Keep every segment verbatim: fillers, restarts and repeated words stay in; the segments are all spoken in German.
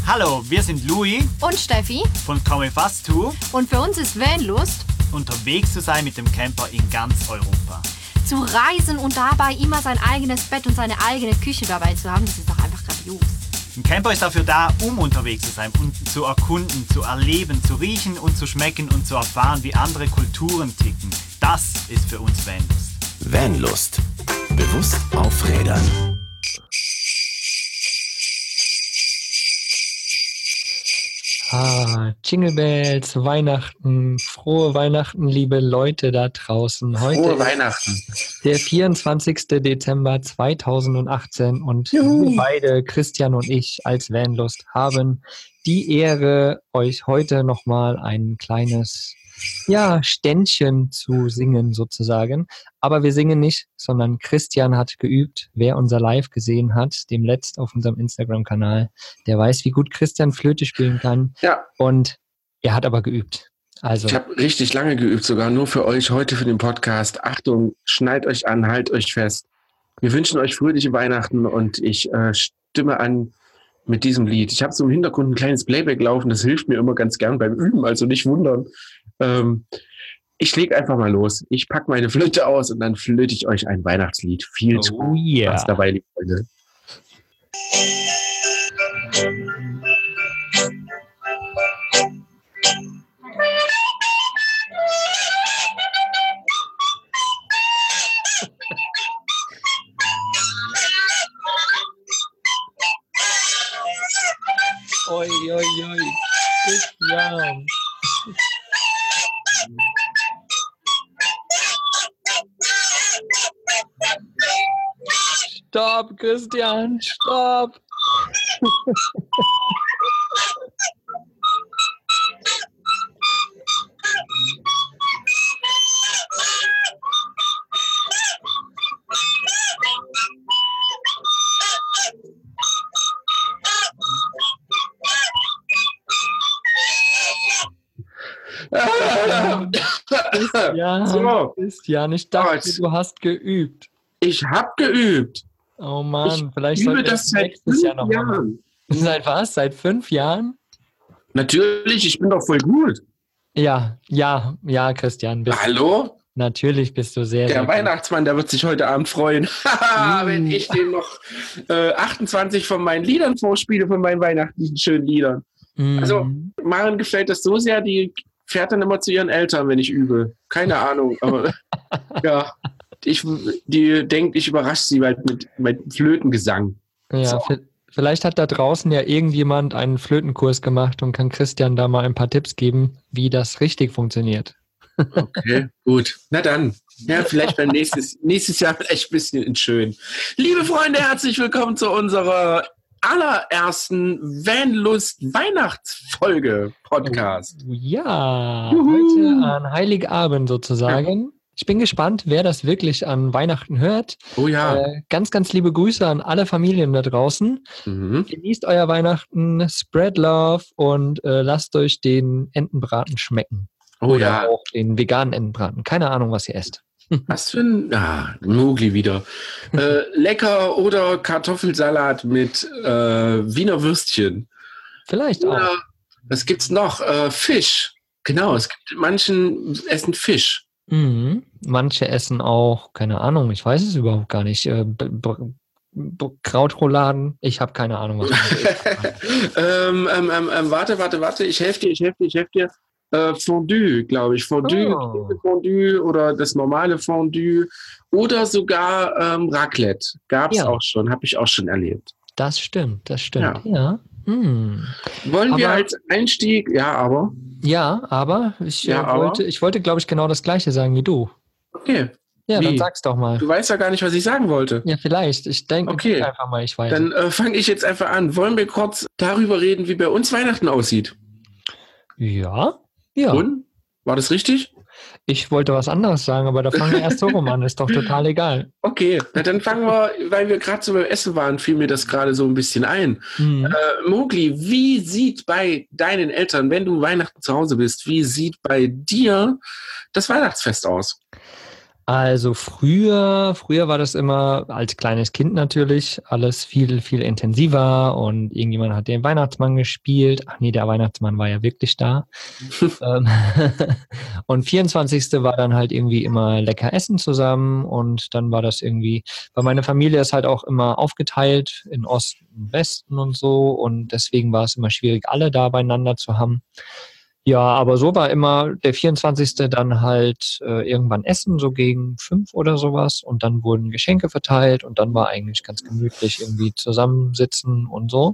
Hallo, wir sind Louis und Steffi von Komme Fast To und für uns ist Vanlust, unterwegs zu sein mit dem Camper in ganz Europa. Zu reisen und dabei immer sein eigenes Bett und seine eigene Küche dabei zu haben, das ist doch einfach grandios. Ein Camper ist dafür da, um unterwegs zu sein und zu erkunden, zu erleben, zu riechen und zu schmecken und zu erfahren, wie andere Kulturen ticken. Das ist für uns Vanlust. Vanlust. Bewusst auf Rädern. Ah, Jingle Bells, Weihnachten, frohe Weihnachten, liebe Leute da draußen. Heute frohe Weihnachten. Der vierundzwanzigster Dezember zweitausendachtzehn und Juhu. Wir beide, Christian und ich als Vanlust, haben die Ehre, euch heute nochmal ein kleines ja, Ständchen zu singen sozusagen. Aber wir singen nicht, sondern Christian hat geübt. Wer unser Live gesehen hat, dem letzt auf unserem Instagram-Kanal, der weiß, wie gut Christian Flöte spielen kann. Ja. Und er hat aber geübt. Also. Ich habe richtig lange geübt, sogar nur für euch heute für den Podcast. Achtung, schnallt euch an, halt euch fest. Wir wünschen euch fröhliche Weihnachten und ich äh, stimme an mit diesem Lied. Ich habe so im Hintergrund ein kleines Playback laufen, das hilft mir immer ganz gern beim Üben, also nicht wundern. Ähm, ich lege einfach mal los. Ich packe meine Flöte aus und dann flöte ich euch ein Weihnachtslied. Viel oh, Spaß yeah. dabei, liebe Freunde. Oi, oi, oi. Christian. Stopp, Christian, stopp. Christian, so. Christian, ich dachte, Gott. du hast geübt. Ich habe geübt. Oh Mann, ich vielleicht übe sollten wir das das seit nächstes fünf Jahr noch mal machen. Jahren. Seit was? Seit fünf Jahren? Natürlich, ich bin doch voll gut. Ja, ja, ja, Christian. Bist Hallo? Natürlich bist du sehr, Der sehr Weihnachtsmann, der wird sich heute Abend freuen, wenn ich dem noch äh, achtundzwanzig von meinen Liedern vorspiele, von meinen weihnachtlichen schönen Liedern. gut. Also, Mhm. Maren gefällt das so sehr, die fährt dann immer zu ihren Eltern, wenn ich übe. Keine Ahnung, aber ja, ich, die denkt, ich überrasche sie halt mit, mit Flötengesang. Ja, So. vi- vielleicht hat da draußen ja irgendjemand einen Flötenkurs gemacht und kann Christian da mal ein paar Tipps geben, wie das richtig funktioniert. Okay, gut. Na dann. Ja, vielleicht beim nächstes, nächstes Jahr vielleicht ein bisschen in schön. Liebe Freunde, herzlich willkommen zu unserer allerersten Vanlust Weihnachtsfolge Podcast. Ja, Juhu. heute an Heiligabend sozusagen. Ich bin gespannt, wer das wirklich an Weihnachten hört. Oh ja. Äh, ganz, ganz liebe Grüße an alle Familien da draußen. Mhm. Genießt euer Weihnachten, spread love und äh, lasst euch den Entenbraten schmecken. Oh Oder ja. auch den veganen Entenbraten. Keine Ahnung, was ihr esst. Was für ein. Ah, Mogli wieder. äh, lecker oder Kartoffelsalat mit äh, Wiener Würstchen. Vielleicht auch. Oder, was gibt's noch? Äh, Fisch. Genau, es gibt manchen essen Fisch. Mhm. Manche essen auch, keine Ahnung, ich weiß es überhaupt gar nicht. Äh, B B B Krautrouladen, ich habe keine Ahnung, was man ähm, ähm, ähm, ähm, warte, warte, warte, ich helfe dir, ich helfe dir, ich helfe dir. Äh, Fondue, glaube ich. Fondue, Oh. Fondue oder das normale Fondue oder sogar ähm, Raclette. Gab es Ja. auch schon, habe ich auch schon erlebt. Das stimmt, das stimmt. Ja, Hm. Wollen wir Aber- als Einstieg, ja, aber, ja aber ich Ja, äh, aber? wollte, ich wollte, glaube ich, genau das Gleiche sagen wie du. okay. Ja, Wie? dann sag's doch mal. Du weißt ja gar nicht, was ich sagen wollte. Ja, vielleicht. Ich denke Okay. einfach mal, ich weiß. Dann äh, fange ich jetzt einfach an. Wollen wir kurz darüber reden, wie bei uns Weihnachten aussieht? Ja, ja. Und? War das richtig? Ich wollte was anderes sagen, aber da fangen wir erst so rum an. Ist doch total egal. Okay, na dann fangen wir, weil wir gerade so beim Essen waren, fiel mir das gerade so ein bisschen ein. Mhm. Äh, Mogli, wie sieht bei deinen Eltern, wenn du Weihnachten zu Hause bist, wie sieht bei dir das Weihnachtsfest aus? Also früher, früher war das immer als kleines Kind natürlich alles viel, viel intensiver und irgendjemand hat den Weihnachtsmann gespielt. Ach nee, der Weihnachtsmann war ja wirklich da. Ähm, und vierundzwanzigste war dann halt irgendwie immer lecker essen zusammen und dann war das irgendwie, weil meine Familie ist halt auch immer aufgeteilt in Osten und Westen und so und deswegen war es immer schwierig, alle da beieinander zu haben. Ja, aber so war immer der vierundzwanzigste dann halt äh, irgendwann essen, so gegen fünf oder sowas. Und dann wurden Geschenke verteilt und dann war eigentlich ganz gemütlich irgendwie zusammensitzen und so.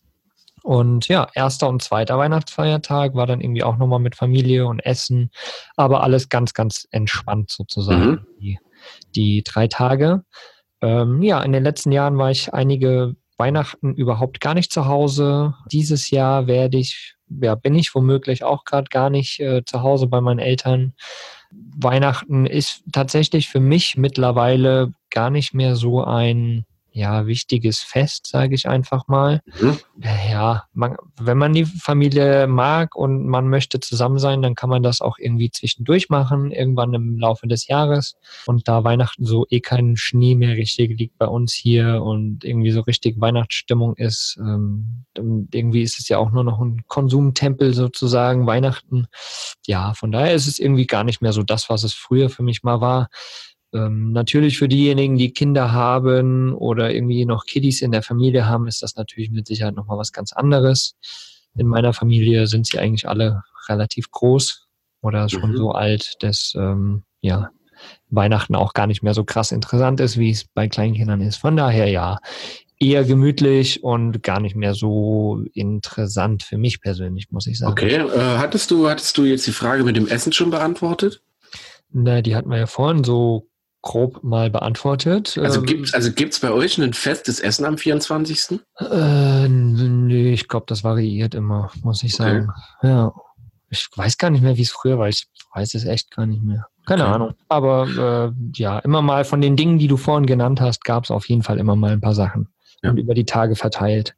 Und ja, erster und zweiter Weihnachtsfeiertag war dann irgendwie auch nochmal mit Familie und Essen, aber alles ganz, ganz entspannt sozusagen, Mhm. die, die drei Tage. Ähm, ja, in den letzten Jahren war ich einige Weihnachten überhaupt gar nicht zu Hause. Dieses Jahr werde ich, ja, bin ich womöglich auch gerade gar nicht äh, zu Hause bei meinen Eltern. Weihnachten ist tatsächlich für mich mittlerweile gar nicht mehr so ein ja, wichtiges Fest, sage ich einfach mal. Mhm. Ja, man, wenn man die Familie mag und man möchte zusammen sein, dann kann man das auch irgendwie zwischendurch machen, irgendwann im Laufe des Jahres. Und da Weihnachten so eh kein Schnee mehr richtig liegt bei uns hier und irgendwie so richtig Weihnachtsstimmung ist, ähm, irgendwie ist es ja auch nur noch ein Konsumtempel sozusagen, Weihnachten. Ja, von daher ist es irgendwie gar nicht mehr so das, was es früher für mich mal war. Ähm, natürlich für diejenigen, die Kinder haben oder irgendwie noch Kiddies in der Familie haben, ist das natürlich mit Sicherheit nochmal was ganz anderes. In meiner Familie sind sie eigentlich alle relativ groß oder schon Mhm. so alt, dass ähm, ja, Weihnachten auch gar nicht mehr so krass interessant ist, wie es bei Kleinkindern ist. Von daher ja, eher gemütlich und gar nicht mehr so interessant für mich persönlich, muss ich sagen. Okay, äh, hattest du, hattest du jetzt die Frage mit dem Essen schon beantwortet? Na, die hatten wir ja vorhin so grob mal beantwortet. Also Ähm, gibt's, also gibt's bei euch ein festes Essen am vierundzwanzigsten? Äh, nee, ich glaube, das variiert immer, muss ich Okay. sagen. Ja. Ich weiß gar nicht mehr, wie es früher war. Ich weiß es echt gar nicht mehr. Keine Okay. Ahnung. Aber äh, ja, immer mal von den Dingen, die du vorhin genannt hast, gab es auf jeden Fall immer mal ein paar Sachen. Ja. Und über die Tage verteilt.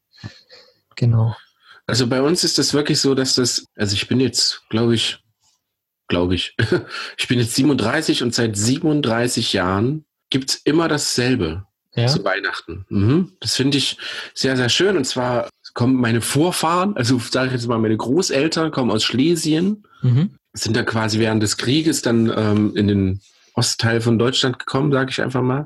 Genau. Also bei uns ist das wirklich so, dass das, also ich bin jetzt, glaube ich, glaube ich, ich bin jetzt siebenunddreißig und seit siebenunddreißig Jahren gibt's immer dasselbe Ja. zu Weihnachten. Mhm. Das finde ich sehr, sehr schön. Und zwar kommen meine Vorfahren, also sage ich jetzt mal, meine Großeltern kommen aus Schlesien, Mhm. sind da quasi während des Krieges dann ähm, in den Ostteil von Deutschland gekommen, sage ich einfach mal.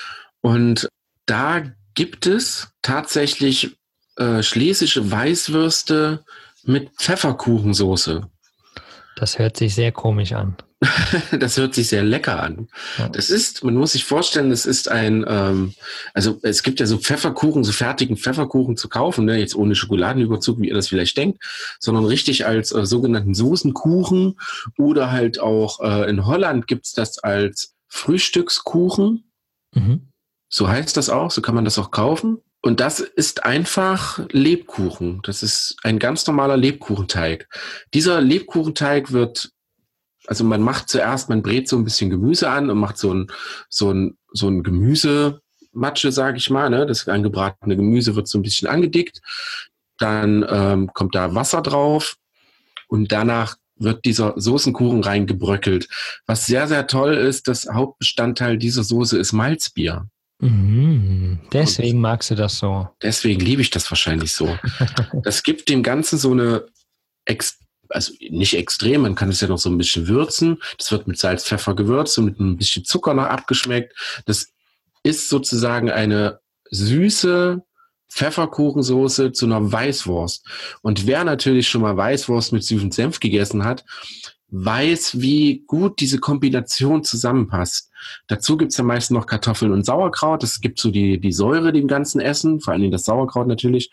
Und da gibt es tatsächlich äh, schlesische Weißwürste mit Pfefferkuchensoße. Das hört sich sehr komisch an. Das hört sich sehr lecker an. Ja. Das ist, man muss sich vorstellen, das ist ein, ähm, also es gibt ja so Pfefferkuchen, so fertigen Pfefferkuchen zu kaufen, ne? Jetzt ohne Schokoladenüberzug, wie ihr das vielleicht denkt, sondern richtig als äh, sogenannten Soßenkuchen oder halt auch äh, in Holland gibt's das als Frühstückskuchen. Mhm. So heißt das auch, so kann man das auch kaufen. Und das ist einfach Lebkuchen. Das ist ein ganz normaler Lebkuchenteig. Dieser Lebkuchenteig wird, also man macht zuerst, man brät so ein bisschen Gemüse an und macht so ein, so ein, so ein Gemüsematsche, sage ich mal. Ne? Das angebratene Gemüse wird so ein bisschen angedickt. Dann ähm, kommt da Wasser drauf und danach wird dieser Soßenkuchen reingebröckelt. Was sehr, sehr toll ist, das Hauptbestandteil dieser Soße ist Malzbier. Mhm. Deswegen magst du das so. Deswegen liebe ich das wahrscheinlich so. Das gibt dem Ganzen so eine, ex also nicht extrem, man kann es ja noch so ein bisschen würzen. Das wird mit Salz, Pfeffer gewürzt und mit ein bisschen Zucker noch abgeschmeckt. Das ist sozusagen eine süße Pfefferkuchensoße zu einer Weißwurst. Und wer natürlich schon mal Weißwurst mit süßem Senf gegessen hat, weiß, wie gut diese Kombination zusammenpasst. Dazu gibt's ja meist noch Kartoffeln und Sauerkraut. Das gibt so die, die Säure dem ganzen Essen, vor allem das Sauerkraut natürlich.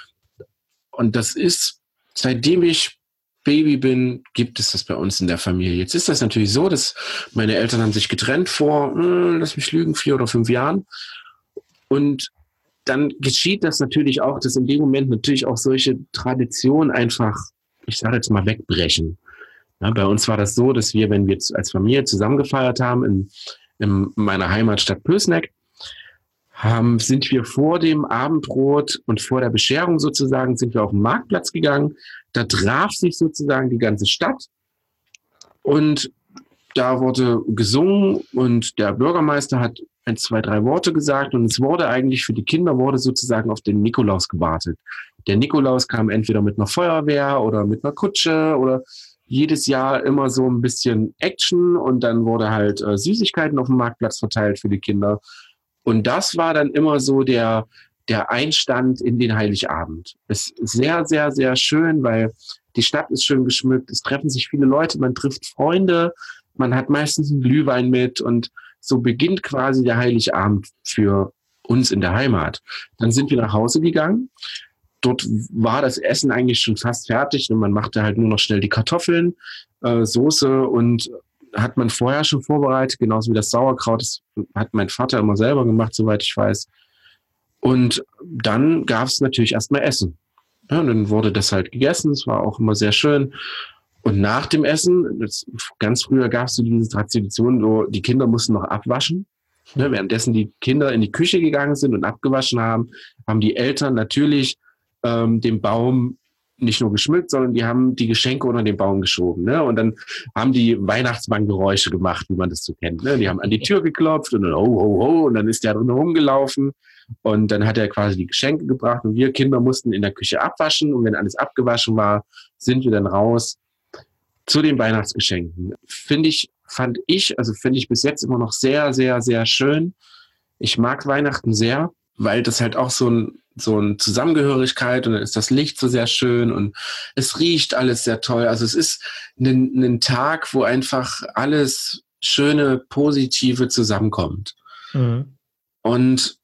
Und das ist, seitdem ich Baby bin, gibt es das bei uns in der Familie. Jetzt ist das natürlich so, dass meine Eltern haben sich getrennt vor, hm, lass mich lügen, vier oder fünf Jahren. Und dann geschieht das natürlich auch, dass in dem Moment natürlich auch solche Traditionen einfach, ich sage jetzt mal, wegbrechen. Ja, bei uns war das so, dass wir, wenn wir als Familie zusammen gefeiert haben in, in meiner Heimatstadt Pößneck, haben, sind wir vor dem Abendbrot und vor der Bescherung sozusagen, sind wir auf den Marktplatz gegangen. Da traf sich sozusagen die ganze Stadt und da wurde gesungen und der Bürgermeister hat ein, zwei, drei Worte gesagt und es wurde eigentlich für die Kinder wurde sozusagen auf den Nikolaus gewartet. Der Nikolaus kam entweder mit einer Feuerwehr oder mit einer Kutsche oder jedes Jahr immer so ein bisschen Action und dann wurde halt äh, Süßigkeiten auf dem Marktplatz verteilt für die Kinder. Und das war dann immer so der, der Einstand in den Heiligabend. Es ist sehr, sehr, sehr schön, weil die Stadt ist schön geschmückt, es treffen sich viele Leute, man trifft Freunde, man hat meistens einen Glühwein mit und so beginnt quasi der Heiligabend für uns in der Heimat. Dann sind wir nach Hause gegangen. Dort war das Essen eigentlich schon fast fertig und man machte halt nur noch schnell die Kartoffeln, äh, Soße und hat man vorher schon vorbereitet, genauso wie das Sauerkraut. Das hat mein Vater immer selber gemacht, soweit ich weiß. Und dann gab es natürlich erstmal Essen. Ja, und dann wurde das halt gegessen, es war auch immer sehr schön. Und nach dem Essen, das, ganz früher gab es so diese Tradition, so, die Kinder mussten noch abwaschen. Ne, währenddessen die Kinder in die Küche gegangen sind und abgewaschen haben, haben die Eltern natürlich ähm, den Baum nicht nur geschmückt, sondern die haben die Geschenke unter den Baum geschoben. Ne? Und dann haben die Weihnachtsmanngeräusche gemacht, wie man das so kennt. Ne? Die haben an die Tür geklopft und dann ho, ho, ho, und dann ist der drin rumgelaufen. Und dann hat er quasi die Geschenke gebracht und wir Kinder mussten in der Küche abwaschen. Und wenn alles abgewaschen war, sind wir dann raus zu den Weihnachtsgeschenken. Finde ich, fand ich, also finde ich bis jetzt immer noch sehr, sehr, sehr schön. Ich mag Weihnachten sehr, weil das halt auch so ein so eine Zusammengehörigkeit und dann ist das Licht so sehr schön und es riecht alles sehr toll. Also es ist ein, ein Tag, wo einfach alles Schöne, Positive zusammenkommt. Mhm. Und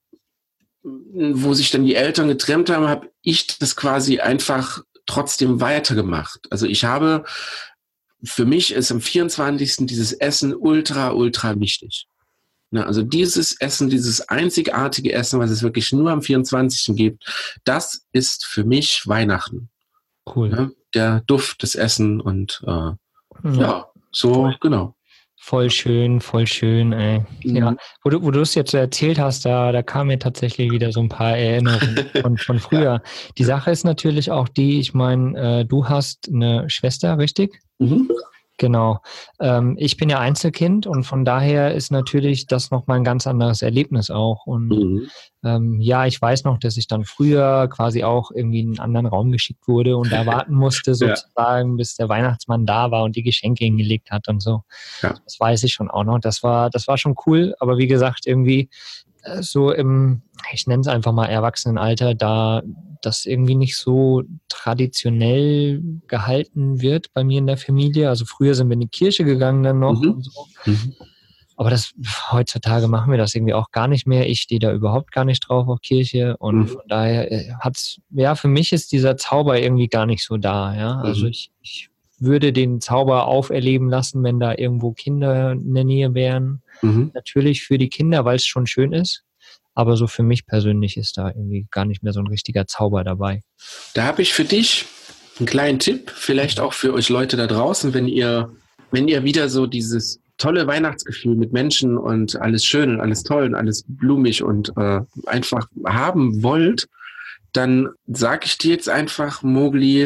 wo sich dann die Eltern getrennt haben, habe ich das quasi einfach trotzdem weitergemacht. Also ich habe, für mich ist am vierundzwanzigsten dieses Essen ultra, ultra wichtig. Na, also dieses Essen, dieses einzigartige Essen, was es wirklich nur am vierundzwanzigsten gibt, das ist für mich Weihnachten. Cool. Ja, der Duft des Essen und äh, ja. ja, so, voll, genau. Voll schön, voll schön, ey. Mhm. Ja, wo du, wo du es jetzt erzählt hast, da, da kamen mir tatsächlich wieder so ein paar Erinnerungen von, von früher. Ja. Die Sache ist natürlich auch die, ich meine, äh, du hast eine Schwester, richtig? Mhm. Genau. Ähm, ich bin ja Einzelkind und von daher ist natürlich das nochmal ein ganz anderes Erlebnis auch. Und mhm. ähm, ja, ich weiß noch, dass ich dann früher quasi auch irgendwie in einen anderen Raum geschickt wurde und da warten musste sozusagen, ja. bis der Weihnachtsmann da war und die Geschenke hingelegt hat und so. Ja. Das weiß ich schon auch noch. Das war, das war schon cool, aber wie gesagt, irgendwie äh, so im, ich nenne es einfach mal Erwachsenenalter, da das irgendwie nicht so traditionell gehalten wird bei mir in der Familie. Also früher sind wir in die Kirche gegangen dann noch mhm. und so. Mhm. Aber das heutzutage machen wir das irgendwie auch gar nicht mehr. Ich stehe da überhaupt gar nicht drauf auf Kirche und mhm. von daher hat's, ja, für mich ist dieser Zauber irgendwie gar nicht so da. Ja, mhm. also ich, ich würde den Zauber auferleben lassen, wenn da irgendwo Kinder in der Nähe wären. Mhm. Natürlich für die Kinder, weil es schon schön ist. Aber so für mich persönlich ist da irgendwie gar nicht mehr so ein richtiger Zauber dabei. Da habe ich für dich einen kleinen Tipp, vielleicht auch für euch Leute da draußen, wenn ihr, wenn ihr wieder so dieses tolle Weihnachtsgefühl mit Menschen und alles schön und alles toll und alles blumig und äh, einfach haben wollt, dann sage ich dir jetzt einfach, Mowgli,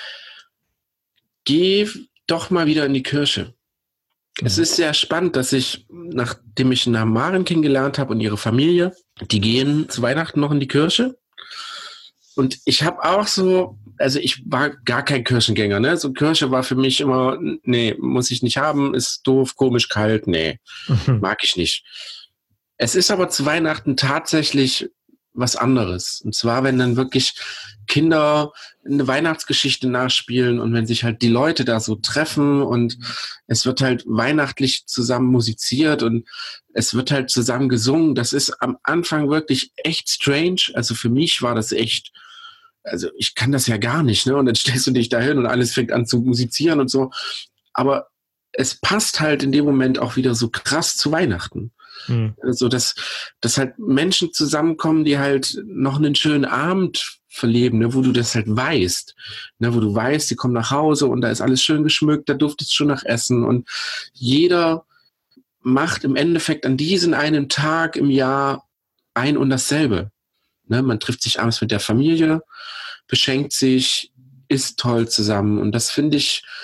geh doch mal wieder in die Kirche. Es ist sehr spannend, dass ich, nachdem ich Maren kennengelernt habe und ihre Familie, die gehen zu Weihnachten noch in die Kirche. Und ich habe auch so, also ich war gar kein Kirchengänger, ne? So Kirche war für mich immer, nee, muss ich nicht haben, ist doof, komisch, kalt, nee, mhm. mag ich nicht. Es ist aber zu Weihnachten tatsächlich was anderes. Und zwar, wenn dann wirklich Kinder eine Weihnachtsgeschichte nachspielen und wenn sich halt die Leute da so treffen und es wird halt weihnachtlich zusammen musiziert und es wird halt zusammen gesungen. Das ist am Anfang wirklich echt strange. Also für mich war das echt, also ich kann das ja gar nicht, ne? Und dann stellst du dich da hin und alles fängt an zu musizieren und so. Aber es passt halt in dem Moment auch wieder so krass zu Weihnachten. Mhm. Also, dass, dass halt Menschen zusammenkommen, die halt noch einen schönen Abend verleben, ne, wo du das halt weißt, ne, wo du weißt, die kommen nach Hause und da ist alles schön geschmückt, da duftet es schon nach Essen und jeder macht im Endeffekt an diesem einen Tag im Jahr ein und dasselbe. Ne, man trifft sich abends mit der Familie, beschenkt sich, isst toll zusammen und das finde ich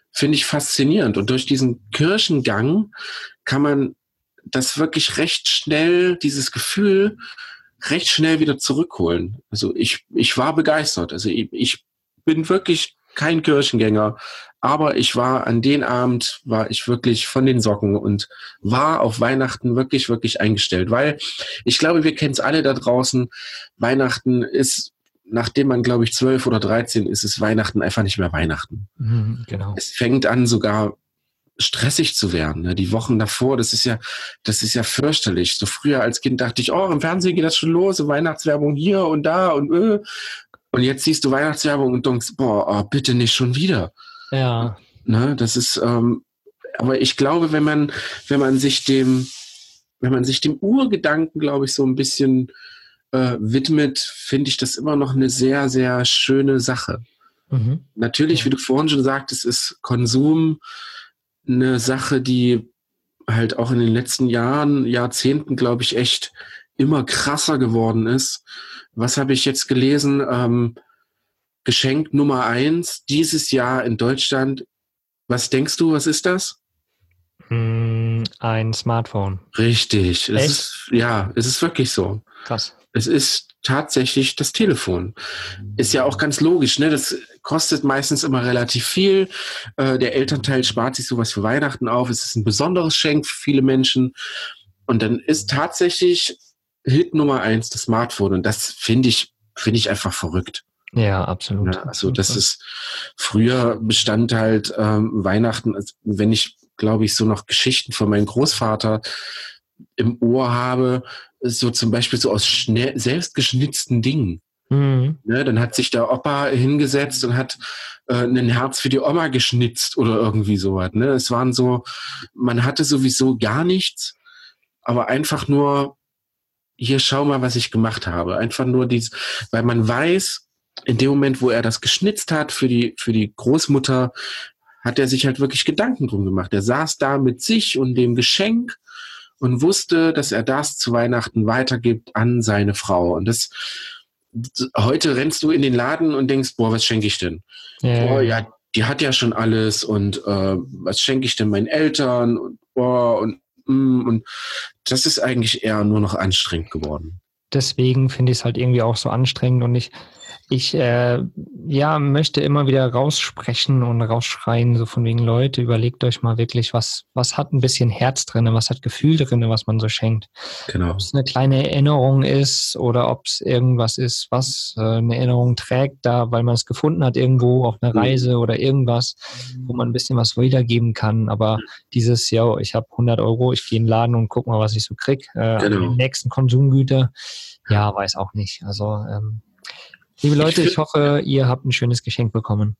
finde ich faszinierend. Und durch diesen Kirchengang kann man das wirklich recht schnell, dieses Gefühl, recht schnell wieder zurückholen. Also ich, ich war begeistert. Also ich, ich bin wirklich kein Kirchengänger, aber ich war an den Abend, war ich wirklich von den Socken und war auf Weihnachten wirklich, wirklich eingestellt. Weil ich glaube, wir kennen es alle da draußen, Weihnachten ist, nachdem man, glaube ich, zwölf oder dreizehn ist, ist Weihnachten einfach nicht mehr Weihnachten. Mhm, genau. Es fängt an, sogar stressig zu werden. Ne? Die Wochen davor, das ist ja, das ist ja fürchterlich. So früher als Kind dachte ich, oh, im Fernsehen geht das schon los, so Weihnachtswerbung hier und da und äh. Und jetzt siehst du Weihnachtswerbung und denkst, boah, oh, bitte nicht schon wieder. Ja. Ne? Das ist, ähm, aber ich glaube, wenn man, wenn man sich dem, wenn man sich dem Urgedanken, glaube ich, so ein bisschen äh, widmet, finde ich das immer noch eine sehr, sehr schöne Sache. Mhm. Natürlich, Ja. wie du vorhin schon sagtest, ist Konsum eine Sache, die halt auch in den letzten Jahren, Jahrzehnten, glaube ich, echt immer krasser geworden ist. Was habe ich jetzt gelesen? Ähm, Geschenk Nummer eins dieses Jahr in Deutschland. Was denkst du, was ist das? Mm, Ein Smartphone. Richtig. Es Echt? ist, ja, es ist wirklich so. Krass. Es ist tatsächlich das Telefon. Ist ja auch ganz logisch, ne? Das kostet meistens immer relativ viel. Äh, der Elternteil spart sich sowas für Weihnachten auf. Es ist ein besonderes Geschenk für viele Menschen. Und dann ist tatsächlich Hit Nummer eins das Smartphone. Und das finde ich, finde ich einfach verrückt. Ja, absolut. Ja, also das ist, früher bestand halt ähm, Weihnachten, also wenn ich, glaube ich, so noch Geschichten von meinem Großvater im Ohr habe, so zum Beispiel so aus schnell, selbstgeschnitzten Dingen. Mhm. Ne, dann hat sich der Opa hingesetzt und hat äh, ein Herz für die Oma geschnitzt oder irgendwie sowas. Ne? Es waren so, man hatte sowieso gar nichts, aber einfach nur, hier schau mal, was ich gemacht habe. Einfach nur dies, weil man weiß, in dem Moment, wo er das geschnitzt hat für die, für die Großmutter, hat er sich halt wirklich Gedanken drum gemacht. Er saß da mit sich und dem Geschenk und wusste, dass er das zu Weihnachten weitergibt an seine Frau. Und das, heute rennst du in den Laden und denkst, boah, was schenke ich denn? Ja, Boah, ja, die hat ja schon alles und äh, was schenke ich denn meinen Eltern? Und boah, und, mm, und das ist eigentlich eher nur noch anstrengend geworden. Deswegen finde ich es halt irgendwie auch so anstrengend und ich, ich äh, ja, möchte immer wieder raussprechen und rausschreien, so von wegen, Leute, überlegt euch mal wirklich, was, was hat ein bisschen Herz drin, was hat Gefühl drin, was man so schenkt. Genau. Ob es eine kleine Erinnerung ist oder ob es irgendwas ist, was äh, eine Erinnerung trägt, da, weil man es gefunden hat irgendwo auf einer Mhm. Reise oder irgendwas, wo man ein bisschen was wiedergeben kann. Aber dieses, ja, ich habe hundert Euro, ich gehe in den Laden und guck mal, was ich so krieg, äh, Genau. an den nächsten Konsumgüter, ja, weiß auch nicht. Also, ähm, liebe Leute, ich hoffe, ihr habt ein schönes Geschenk bekommen.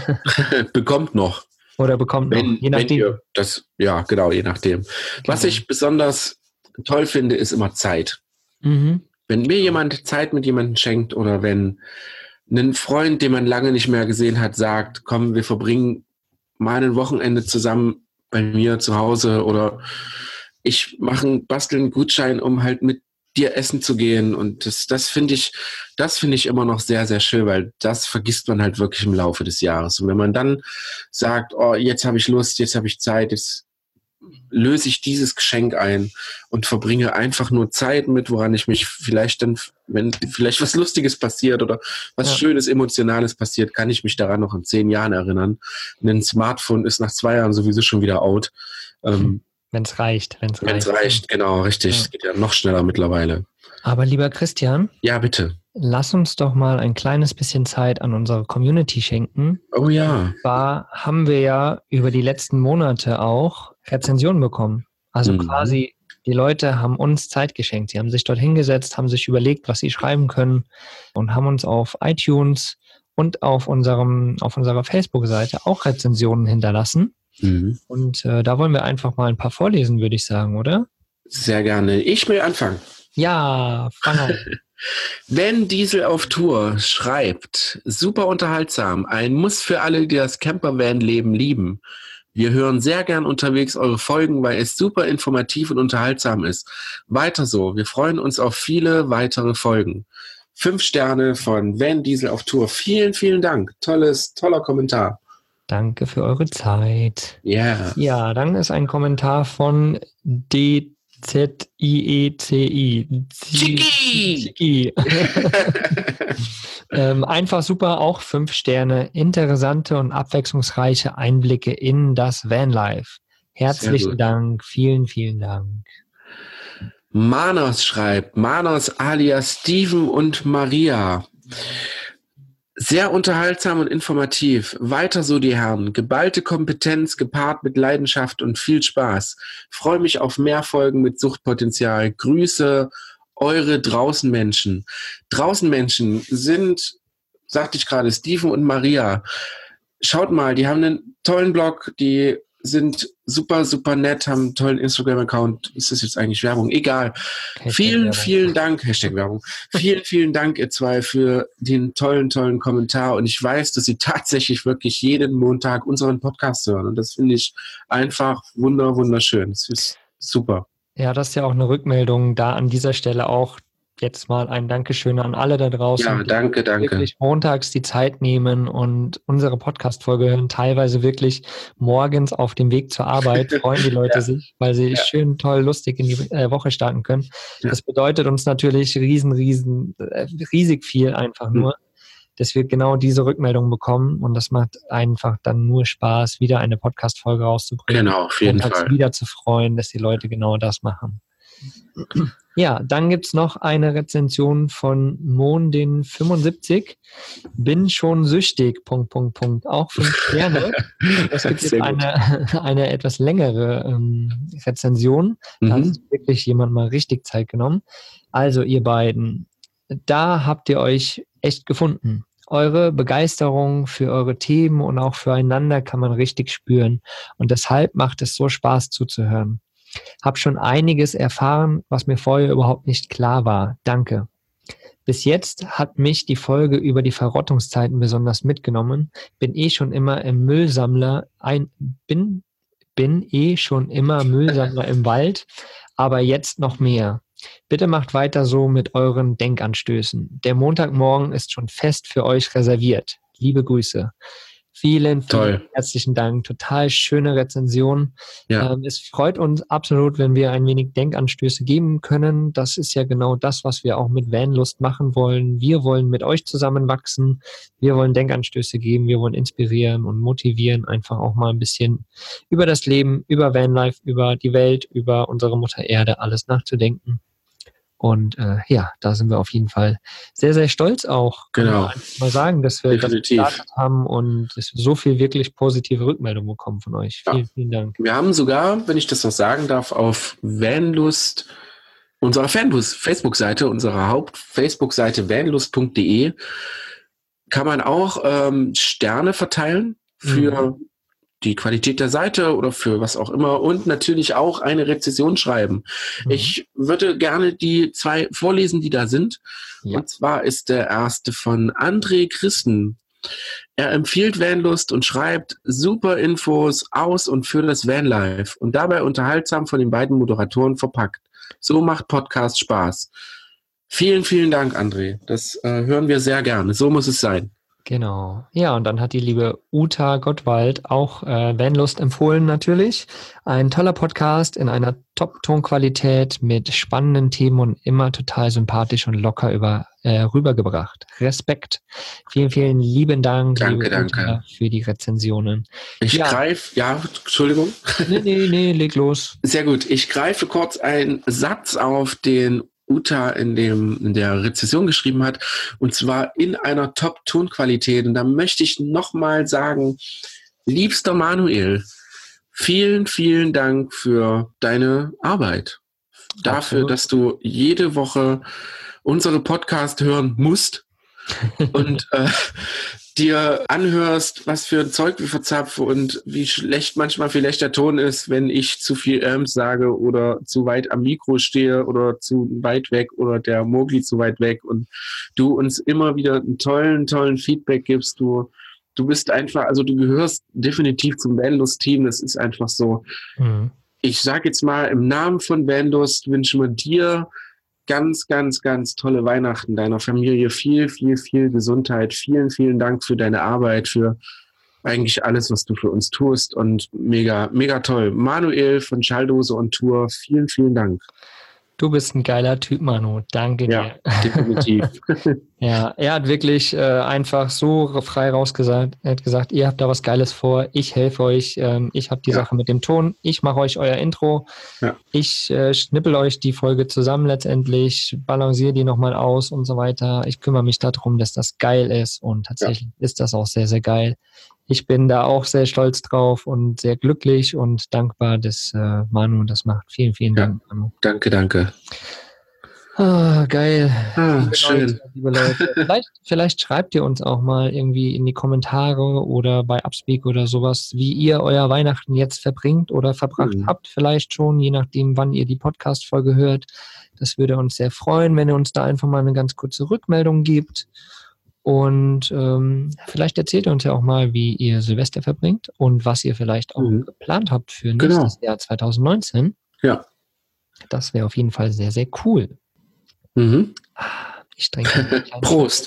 Bekommt noch. Oder bekommt noch, Wenn, je wenn nachdem. ihr das, ja, genau, je nachdem. Was Genau. ich besonders toll finde, ist immer Zeit. Mhm. Wenn mir jemand Zeit mit jemandem schenkt oder wenn ein Freund, den man lange nicht mehr gesehen hat, sagt, komm, wir verbringen mal ein Wochenende zusammen bei mir zu Hause oder ich mache einen, bastel einen Gutschein, um halt mit dir essen zu gehen. Und das, das finde ich, das finde ich immer noch sehr, sehr schön, weil das vergisst man halt wirklich im Laufe des Jahres. Und wenn man dann sagt, oh, jetzt habe ich Lust, jetzt habe ich Zeit, jetzt löse ich dieses Geschenk ein und verbringe einfach nur Zeit mit, woran ich mich vielleicht dann, wenn vielleicht was Lustiges passiert oder was Ja. Schönes, Emotionales passiert, kann ich mich daran noch in zehn Jahren erinnern. Ein Smartphone ist nach zwei Jahren sowieso schon wieder out. Ähm, Wenn es reicht, wenn es Wenn es reicht. reicht, genau, richtig. Ja. Es geht ja noch schneller mittlerweile. Aber lieber Christian, Ja, bitte. lass uns doch mal ein kleines bisschen Zeit an unsere Community schenken. Oh ja. Zwar haben wir ja über die letzten Monate auch Rezensionen bekommen. Also Mhm. quasi, die Leute haben uns Zeit geschenkt. Sie haben sich dort hingesetzt, haben sich überlegt, was sie schreiben können und haben uns auf iTunes und auf unserem, auf unserer Facebook-Seite auch Rezensionen hinterlassen. Mhm. Und äh, da wollen wir einfach mal ein paar vorlesen, würde ich sagen, oder? Sehr gerne. Ich will anfangen. Ja, fang an. Wenn Diesel auf Tour schreibt, super unterhaltsam, ein Muss für alle, die das Campervan-Leben lieben. Wir hören sehr gern unterwegs eure Folgen, weil es super informativ und unterhaltsam ist. Weiter so. Wir freuen uns auf viele weitere Folgen. Fünf Sterne von Van Diesel auf Tour. Vielen, vielen Dank. Tolles, toller Kommentar. Danke für eure Zeit. Ja. Ja, dann ist ein Kommentar von D Z I E C I. Chicky! Chicky. ähm, einfach super, auch fünf Sterne. Interessante und abwechslungsreiche Einblicke in das Vanlife. Herzlichen Dank, vielen, vielen Dank. Manos schreibt, Manos alias Steven und Maria. Sehr unterhaltsam und informativ. Weiter so die Herren. Geballte Kompetenz gepaart mit Leidenschaft und viel Spaß. Freue mich auf mehr Folgen mit Suchtpotenzial. Grüße, eure Draußenmenschen. Draußenmenschen sind, sagte ich gerade, Steven und Maria. Schaut mal, die haben einen tollen Blog, die sind super, super nett, haben einen tollen Instagram-Account. Ist das jetzt eigentlich Werbung? Egal. Hashtag vielen, Werbung. vielen Dank, Hashtag Werbung. vielen, vielen Dank, ihr zwei, für den tollen, tollen Kommentar. Und ich weiß, dass Sie tatsächlich wirklich jeden Montag unseren Podcast hören. Und das finde ich einfach wunder, wunderschön. Das ist super. Ja, das ist ja auch eine Rückmeldung. Da an dieser Stelle auch jetzt mal ein Dankeschön an alle da draußen. Ja, danke, die danke. wirklich montags die Zeit nehmen und unsere Podcast-Folge hören, teilweise wirklich morgens auf dem Weg zur Arbeit, freuen die Leute Ja. sich, weil sie Ja. schön, toll, lustig in die äh, Woche starten können. Ja. Das bedeutet uns natürlich riesen, riesen, äh, riesig viel einfach Mhm. nur, dass wir genau diese Rückmeldung bekommen und das macht einfach dann nur Spaß, wieder eine Podcast-Folge rauszubringen. Genau, auf jeden montags Fall. wieder zu freuen, dass die Leute genau das machen. Ja, dann gibt's noch eine Rezension von Mondin fünfundsiebzig. Bin schon süchtig, Punkt, Punkt, Punkt. Auch fünf Sterne. Es gibt jetzt Sehr gut. eine, eine etwas längere ähm, Rezension. Da hat Mhm. sich wirklich jemand mal richtig Zeit genommen. Also ihr beiden, da habt ihr euch echt gefunden. Eure Begeisterung für eure Themen und auch füreinander kann man richtig spüren. Und deshalb macht es so Spaß zuzuhören. Hab schon einiges erfahren, was mir vorher überhaupt nicht klar war. Danke. Bis jetzt hat mich die Folge über die Verrottungszeiten besonders mitgenommen. Bin eh schon immer im Müllsammler ein bin bin eh schon immer Müllsammler im Wald, aber jetzt noch mehr. Bitte macht weiter so mit euren Denkanstößen. Der Montagmorgen ist schon fest für euch reserviert. Liebe Grüße. Vielen, vielen Toll. herzlichen Dank. Total schöne Rezension. Ja. Ähm, es freut uns absolut, wenn wir ein wenig Denkanstöße geben können. Das ist ja genau das, was wir auch mit Vanlust machen wollen. Wir wollen mit euch zusammenwachsen. Wir wollen Denkanstöße geben. Wir wollen inspirieren und motivieren, einfach auch mal ein bisschen über das Leben, über Vanlife, über die Welt, über unsere Mutter Erde alles nachzudenken. Und äh, ja, da sind wir auf jeden Fall sehr, sehr stolz auch. Kann Genau. man einfach mal sagen, dass wir das Definitiv. gestartet haben und dass wir so viel wirklich positive Rückmeldungen bekommen von euch. Ja. Vielen, vielen Dank. Wir haben sogar, wenn ich das noch sagen darf, auf Vanlust, unserer Fanlust Facebook-Seite, unserer Haupt-Facebook-Seite vanlust punkt de, kann man auch ähm, Sterne verteilen für die Qualität der Seite oder für was auch immer und natürlich auch eine Rezension schreiben. Mhm. Ich würde gerne die zwei vorlesen, die da sind. Ja. Und zwar ist der erste von André Christen. Er empfiehlt Vanlust und schreibt super Infos aus und für das Vanlife und dabei unterhaltsam von den beiden Moderatoren verpackt. So macht Podcast Spaß. Vielen, vielen Dank, André. Das äh, hören wir sehr gerne. So muss es sein. Genau. Ja, und dann hat die liebe Uta Gottwald auch äh, Vanlust empfohlen natürlich. Ein toller Podcast in einer Top-Tonqualität mit spannenden Themen und immer total sympathisch und locker über äh, rübergebracht. Respekt. Vielen, vielen lieben Dank, Danke, liebe danke. Uta, für die Rezensionen. Ich Ja. greife, ja, Entschuldigung. Nee, nee, nee, leg los. Sehr gut. Ich greife kurz einen Satz auf, den Uta in, dem, in der Rezession geschrieben hat, und zwar in einer Top-Tonqualität. Und da möchte ich nochmal sagen, liebster Manuel, vielen, vielen Dank für deine Arbeit. Dafür, Absolut. dass du jede Woche unsere Podcast hören musst und äh, dir anhörst, was für ein Zeug wir verzapfen und wie schlecht manchmal vielleicht der Ton ist, wenn ich zu viel Äms sage oder zu weit am Mikro stehe oder zu weit weg oder der Mogli zu weit weg und du uns immer wieder einen tollen, tollen Feedback gibst. Du, du bist einfach, also du gehörst definitiv zum Vanlust-Team. Das ist einfach so. Mhm. Ich sage jetzt mal, im Namen von Vanlust wünschen wir dir ganz, ganz, ganz tolle Weihnachten, deiner Familie viel, viel, viel Gesundheit. Vielen, vielen Dank für deine Arbeit, für eigentlich alles, was du für uns tust und mega, mega toll. Manuel von Schalldose und Tour, vielen, vielen Dank. Du bist ein geiler Typ, Manu. Danke Ja, dir. definitiv. Ja, er hat wirklich äh, einfach so frei rausgesagt. Er hat gesagt, ihr habt da was Geiles vor. Ich helfe euch. Ähm, ich habe die Ja. Sache mit dem Ton. Ich mache euch euer Intro. Ja. Ich äh, schnippel euch die Folge zusammen letztendlich, balanciere die nochmal aus und so weiter. Ich kümmere mich darum, dass das geil ist. Und tatsächlich ist das auch sehr, sehr geil. Ich bin da auch sehr stolz drauf und sehr glücklich und dankbar, dass äh, Manu das macht. Vielen, vielen Ja. Dank, Manu. Danke, danke. Ah, geil. Ah, Liebe schön. Leute, liebe Leute. Vielleicht, vielleicht schreibt ihr uns auch mal irgendwie in die Kommentare oder bei Upspeak oder sowas, wie ihr euer Weihnachten jetzt verbringt oder verbracht Mhm. habt, vielleicht schon, je nachdem, wann ihr die Podcast-Folge hört. Das würde uns sehr freuen, wenn ihr uns da einfach mal eine ganz kurze Rückmeldung gebt. Und ähm, vielleicht erzählt ihr uns ja auch mal, wie ihr Silvester verbringt und was ihr vielleicht auch Mhm. geplant habt für Genau. nächstes Jahr zwanzig neunzehn. Ja. Das wäre auf jeden Fall sehr, sehr cool. Mhm. Ich trinke. Prost.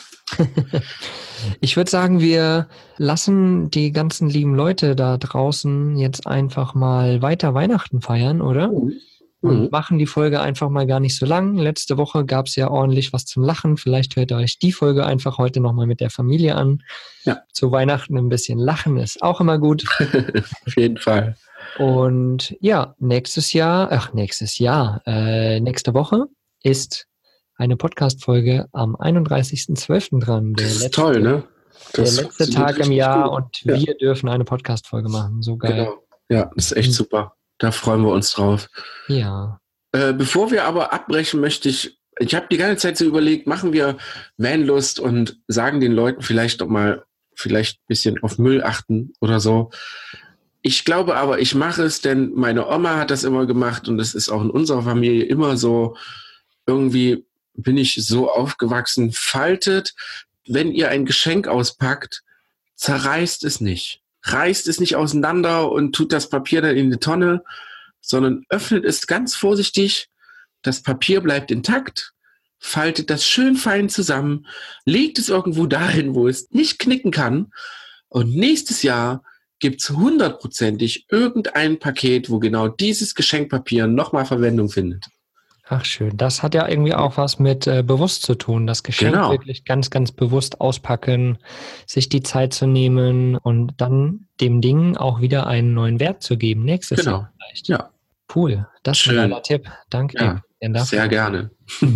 Ich würde sagen, wir lassen die ganzen lieben Leute da draußen jetzt einfach mal weiter Weihnachten feiern, oder? Und Mhm. machen die Folge einfach mal gar nicht so lang. Letzte Woche gab es ja ordentlich was zum Lachen. Vielleicht hört ihr euch die Folge einfach heute nochmal mit der Familie an. Ja. Zu Weihnachten ein bisschen lachen ist auch immer gut. Auf jeden Fall. Und ja, nächstes Jahr, ach, nächstes Jahr, äh, nächste Woche ist eine Podcast-Folge am einunddreißigsten zwölften dran. Der Das ist letzte- toll, ne? Das Der letzte funktioniert Tag im richtig Jahr gut. und Ja. wir dürfen eine Podcast-Folge machen. So geil. Genau. Ja, das ist echt Mhm. super. Da freuen wir uns drauf. Ja. Äh, bevor wir aber abbrechen, möchte ich, ich habe die ganze Zeit so überlegt, machen wir Vanlust und sagen den Leuten vielleicht doch mal, vielleicht ein bisschen auf Müll achten oder so. Ich glaube aber, ich mache es, denn meine Oma hat das immer gemacht und es ist auch in unserer Familie immer so, irgendwie bin ich so aufgewachsen, faltet, wenn ihr ein Geschenk auspackt, zerreißt es nicht. Reißt es nicht auseinander und tut das Papier dann in die Tonne, sondern öffnet es ganz vorsichtig, das Papier bleibt intakt, faltet das schön fein zusammen, legt es irgendwo dahin, wo es nicht knicken kann und nächstes Jahr gibt es hundertprozentig irgendein Paket, wo genau dieses Geschenkpapier nochmal Verwendung findet. Ach schön. Das hat ja irgendwie auch was mit äh, bewusst zu tun. Das Geschenk Genau. wirklich ganz, ganz bewusst auspacken, sich die Zeit zu nehmen und dann dem Ding auch wieder einen neuen Wert zu geben. Nächstes Genau. Jahr vielleicht. Ja, Cool. Das ist ein Schön. geiler Tipp. Danke Ja, dir. Vielen Dank. sehr gerne.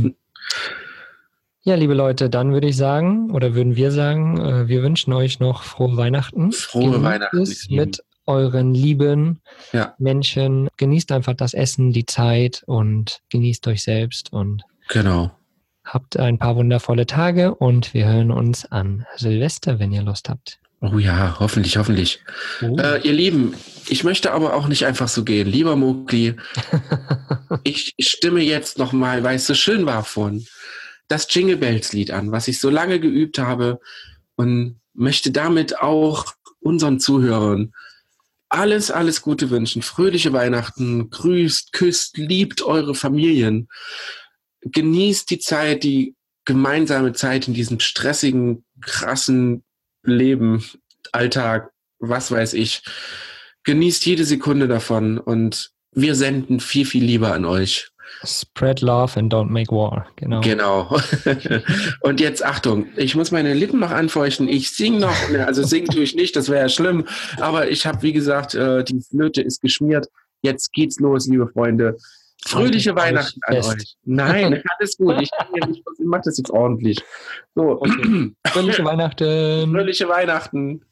Ja, liebe Leute, dann würde ich sagen, oder würden wir sagen, äh, wir wünschen euch noch frohe Weihnachten. Frohe Genießt Weihnachten, es ihr Lieben. mit euren lieben Ja. Menschen. Genießt einfach das Essen, die Zeit und genießt euch selbst und Genau. habt ein paar wundervolle Tage und wir hören uns an Silvester, wenn ihr Lust habt. Oh ja, hoffentlich, hoffentlich. Oh. Äh, ihr Lieben, ich möchte aber auch nicht einfach so gehen. Lieber Mowgli, ich stimme jetzt nochmal, weil es so schön war vorhin, das Jingle Bells Lied an, was ich so lange geübt habe und möchte damit auch unseren Zuhörern alles, alles Gute wünschen. Fröhliche Weihnachten, grüßt, küsst, liebt eure Familien. Genießt die Zeit, die gemeinsame Zeit in diesem stressigen, krassen Leben, Alltag, was weiß ich. Genießt jede Sekunde davon und wir senden viel, viel Liebe an euch. Spread love and don't make war. Genau. Genau. Und jetzt Achtung, ich muss meine Lippen noch anfeuchten. Ich singe noch, ne, also singen tue ich nicht, das wäre ja schlimm. Aber ich habe, wie gesagt, äh, die Flöte ist geschmiert. Jetzt geht's los, liebe Freunde. Fröhliche Haltet euch Weihnachten an fest. euch. Nein, alles gut. Ich, ich, ich mache das jetzt ordentlich. So, Okay. Fröhliche Weihnachten. fröhliche Weihnachten.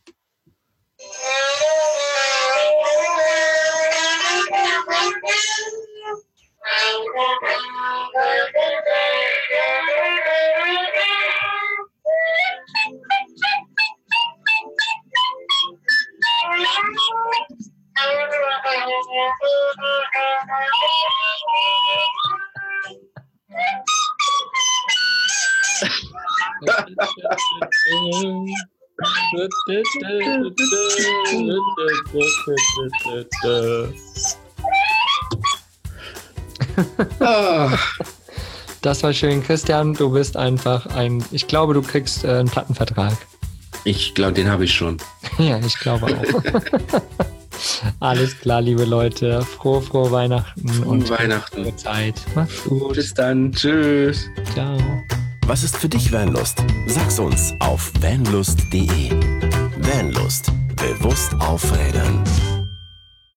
Ah, Das war schön, Christian. Du bist einfach ein, ich glaube, du kriegst äh, einen Plattenvertrag. ich glaube, den habe ich schon. Ja, ich glaube auch. Alles klar, liebe Leute. Frohe, frohe Weihnachten Frohe und Weihnachten. frohe Zeit. Macht's gut. Bis dann. Tschüss. Ciao. Was ist für dich Vanlust? Sag's uns auf vanlust punkt de. Vanlust. Bewusst aufrädern.